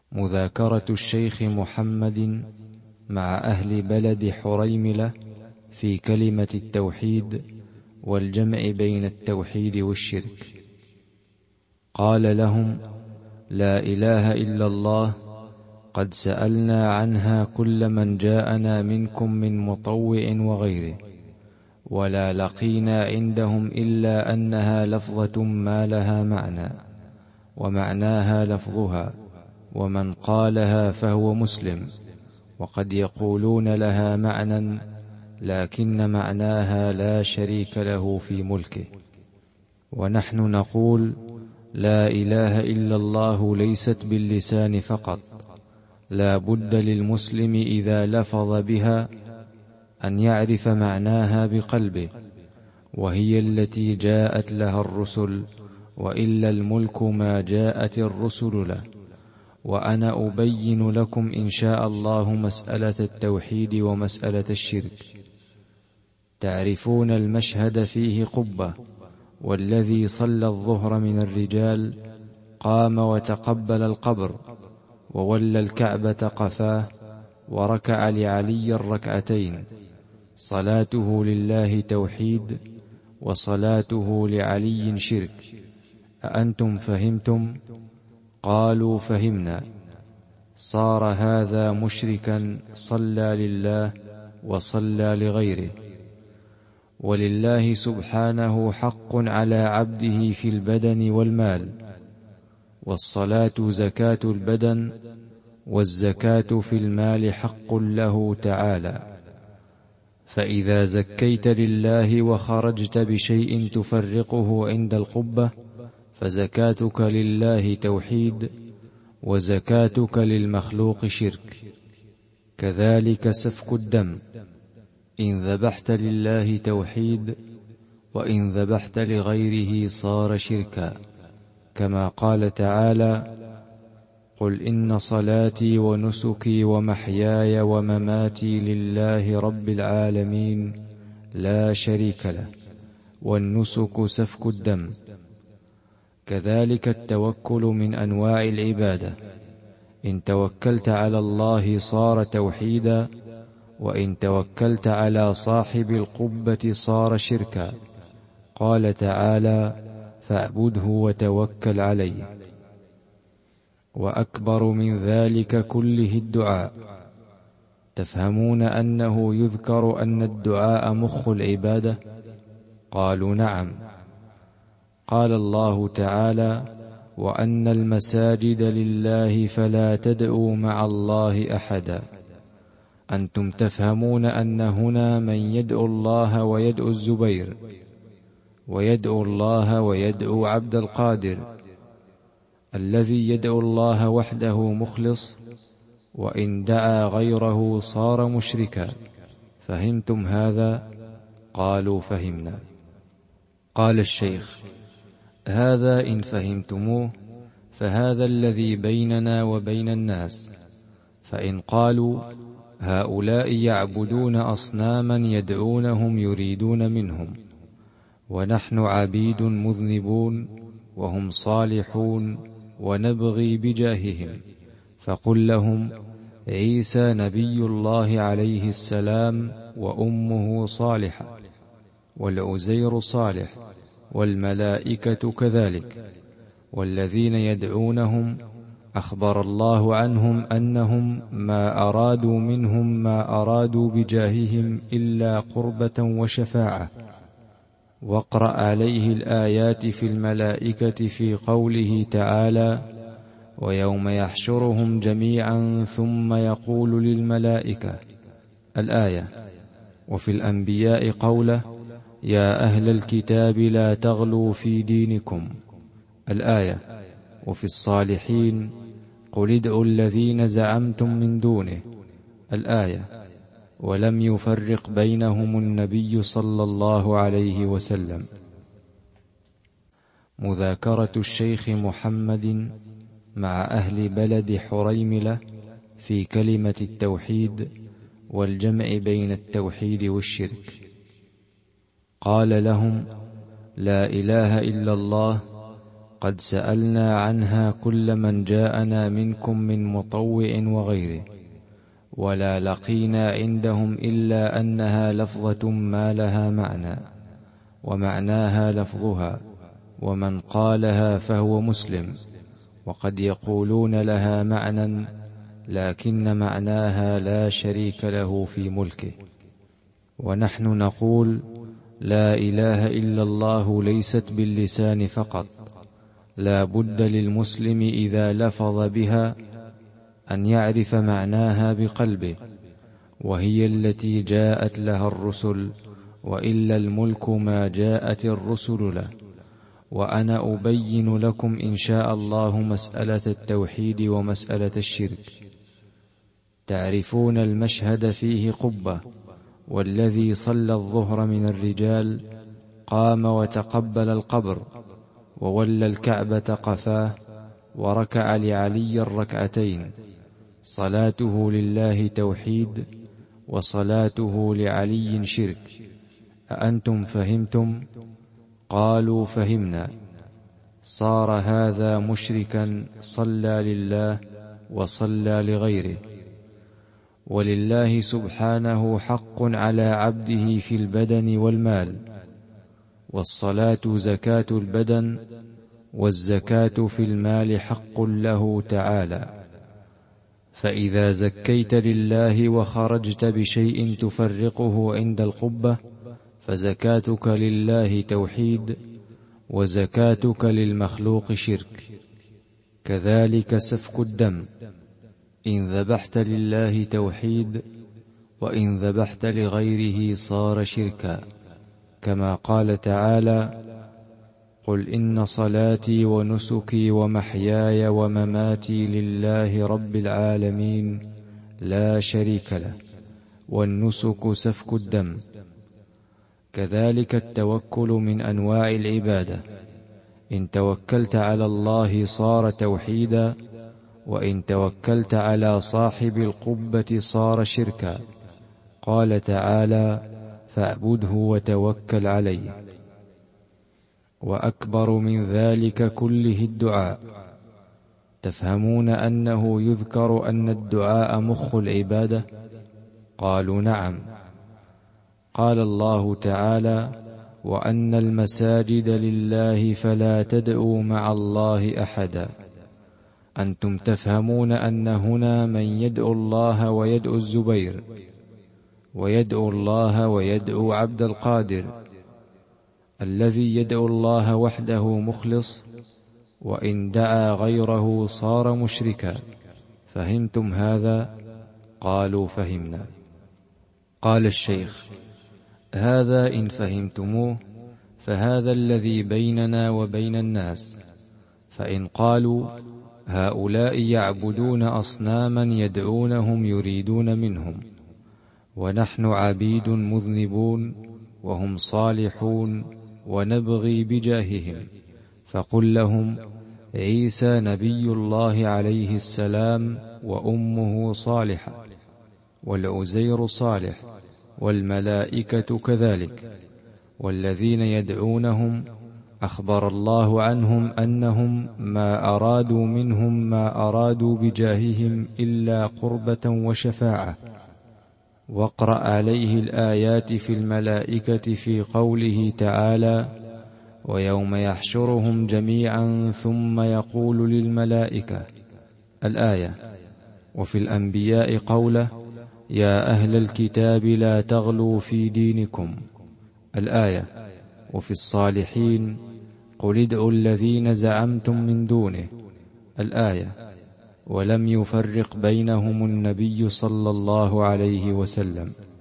مذاكرة الشيخ محمد مع أهل بلد حريملة في كلمة التوحيد والجمع بين التوحيد والشرك. قال لهم: لا إله إلا الله قد سألنا عنها كل من جاءنا منكم من مطوع وغيره، ولا لقينا عندهم إلا أنها لفظة ما لها معنى، ومعناها لفظها، ومن قالها فهو مسلم، وقد يقولون لها معنى لكن معناها لا شريك له في ملكه. ونحن نقول: لا إله إلا الله ليست باللسان فقط، لا بد للمسلم إذا لفظ بها أن يعرف معناها بقلبه، وهي التي جاءت لها الرسل، وإلا الملك ما جاءت الرسل له. وأنا أبين لكم إن شاء الله مسألة التوحيد ومسألة الشرك. تعرفون المشهد فيه قبة، والذي صلى الظهر من الرجال قام وتقبل القبر، وولى الكعبة قفاه، وركع لعلي الركعتين. صلاته لله توحيد، وصلاته لعلي شرك. أأنتم فهمتم؟ قالوا: فهمنا. صار هذا مشركا صلى لله وصلى لغيره. ولله سبحانه حق على عبده في البدن والمال، والصلاة زكاة البدن، والزكاة في المال حق له تعالى. فإذا زكيت لله وخرجت بشيء تفرقه عند القبة فزكاتك لله توحيد، وزكاتك للمخلوق شرك. كذلك سفك الدم، إن ذبحت لله توحيد، وإن ذبحت لغيره صار شركا، كما قال تعالى: قل إن صلاتي ونسكي ومحياي ومماتي لله رب العالمين لا شريك له. والنسك سفك الدم. كذلك التوكل من أنواع العبادة، إن توكلت على الله صار توحيدا، وإن توكلت على صاحب القبة صار شركا. قال تعالى: فاعبده وتوكل عليه. وأكبر من ذلك كله الدعاء. تفهمون أنه يذكر أن الدعاء مخ العبادة؟ قالوا: نعم. قال الله تعالى: وأن المساجد لله فلا تدعوا مع الله أحدا. أنتم تفهمون أن هنا من يدعو الله ويدعو الزبير، ويدعو الله ويدعو عبد القادر. الذي يدعو الله وحده مخلص، وإن دعا غيره صار مشركا. فهمتم هذا؟ قالوا: فهمنا. قال الشيخ: هذا إن فهمتموه فهذا الذي بيننا وبين الناس. فإن قالوا: هؤلاء يعبدون أصناما يدعونهم يريدون منهم، ونحن عبيد مذنبون وهم صالحون ونبغي بجاههم، فقل لهم: عيسى نبي الله عليه السلام وأمه صالحة، والعزير صالح، والملائكة كذلك، والذين يدعونهم أخبر الله عنهم أنهم ما أرادوا منهم ما أرادوا بجاههم إلا قربة وشفاعة. واقرأ عليه الآيات في الملائكة في قوله تعالى: ويوم يحشرهم جميعا ثم يقول للملائكة، الآية. وفي الأنبياء قوله: يا أهل الكتاب لا تغلوا في دينكم، الآية. وفي الصالحين: قل ادعوا الذين زعمتم من دونه، الآية. ولم يفرق بينهم النبي صلى الله عليه وسلم. مذاكرة الشيخ محمد مع أهل بلد حريملة في كلمة التوحيد والجمع بين التوحيد والشرك. قال لهم: لا إله إلا الله قد سألنا عنها كل من جاءنا منكم من مطوع وغيره، ولا لقينا عندهم إلا أنها لفظة ما لها معنى، ومعناها لفظها، ومن قالها فهو مسلم. وقد يقولون لها معنى لكن معناها لا شريك له في ملكه. ونحن نقول لا إله إلا الله ليست باللسان فقط، لا بد للمسلم إذا لفظ بها أن يعرف معناها بقلبه، وهي التي جاءت لها الرسل، وإلا الملك ما جاءت الرسل له. وأنا أبين لكم إن شاء الله مسألة التوحيد ومسألة الشرك. تعرفون المشهد فيه قبة، والذي صلى الظهر من الرجال قام وتقبل القبر، وولى الكعبة قفاه، وركع لعلي الركعتين. صلاته لله توحيد، وصلاته لعلي شرك. أأنتم فهمتم؟ قالوا فهمنا. صار هذا مشركا صلى لله وصلى لغيره. ولله سبحانه حق على عبده في البدن والمال، والصلاة زكاة البدن، والزكاة في المال حق له تعالى. فإذا زكيت لله وخرجت بشيء تفرقه عند القبة فزكاتك لله توحيد، وزكاتك للمخلوق شرك. كذلك سفك الدم، إن ذبحت لله توحيد، وإن ذبحت لغيره صار شركا، كما قال تعالى: قل إن صلاتي ونسكي ومحياي ومماتي لله رب العالمين لا شريك له. والنسك سفك الدم. كذلك التوكل من أنواع العبادة، إن توكلت على الله صار توحيدا، وإن توكلت على صاحب القبة صار شركا. قال تعالى: فاعبده وتوكل عليه. وأكبر من ذلك كله الدعاء. تفهمون أنه يذكر أن الدعاء مخ العبادة؟ قالوا نعم. قال الله تعالى: وأن المساجد لله فلا تدعوا مع الله أحدا. أنتم تفهمون أن هنا من يدعو الله ويدعو الزبير، ويدعو الله ويدعو عبد القادر. الذي يدعو الله وحده مخلص، وإن دعا غيره صار مشركا. فهمتم هذا؟ قالوا فهمنا. قال الشيخ: هذا إن فهمتموه فهذا الذي بيننا وبين الناس. فإن قالوا هؤلاء يعبدون أصناما يدعونهم يريدون منهم، ونحن عبيد مذنبون وهم صالحون ونبغي بجاههم، فقل لهم: عيسى نبي الله عليه السلام وأمه صالحة، والعزير صالح، والملائكة كذلك، والذين يدعونهم أخبر الله عنهم أنهم ما أرادوا منهم ما أرادوا بجاههم إلا قربة وشفاعة. واقرأ عليه الآيات في الملائكة في قوله تعالى: ويوم يحشرهم جميعا ثم يقول للملائكة، الآية. وفي الأنبياء قوله: يا أهل الكتاب لا تغلوا في دينكم، الآية. وفي الصالحين: قل ادعوا الذين زعمتم من دونه، الآية. ولم يفرق بينهم النبي صلى الله عليه وسلم.